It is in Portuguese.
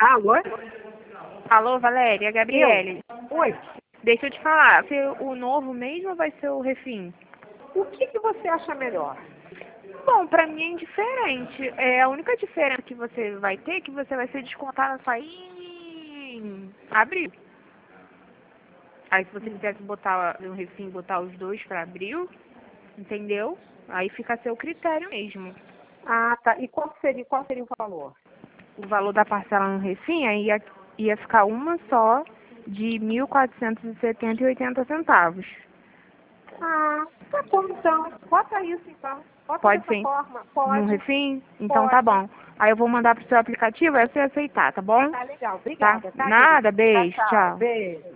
Alô? Alô, Valéria, Gabriele. Oi. Deixa eu te falar, o novo mesmo ou vai ser o refim? O que você acha melhor? Bom, pra mim é indiferente. A única diferença que você vai ter é que você vai ser descontada só em abril. Aí se você quisesse botar no refim, botar os dois pra abril, entendeu? Aí fica a seu critério mesmo. Ah, tá. E qual seria o valor? O valor da parcela no refim aí ia ficar uma só de 1.470,80 centavos. Ah, tá bom então. Bota isso então. Bota Pode dessa ser forma. no Pode. refim? Então tá Pode. bom. Aí eu vou mandar pro seu aplicativo, é você aceitar, tá bom? Tá legal. Tá? Obrigada, tá, querida? Nada, beijo, Tchau. tchau. Beijo.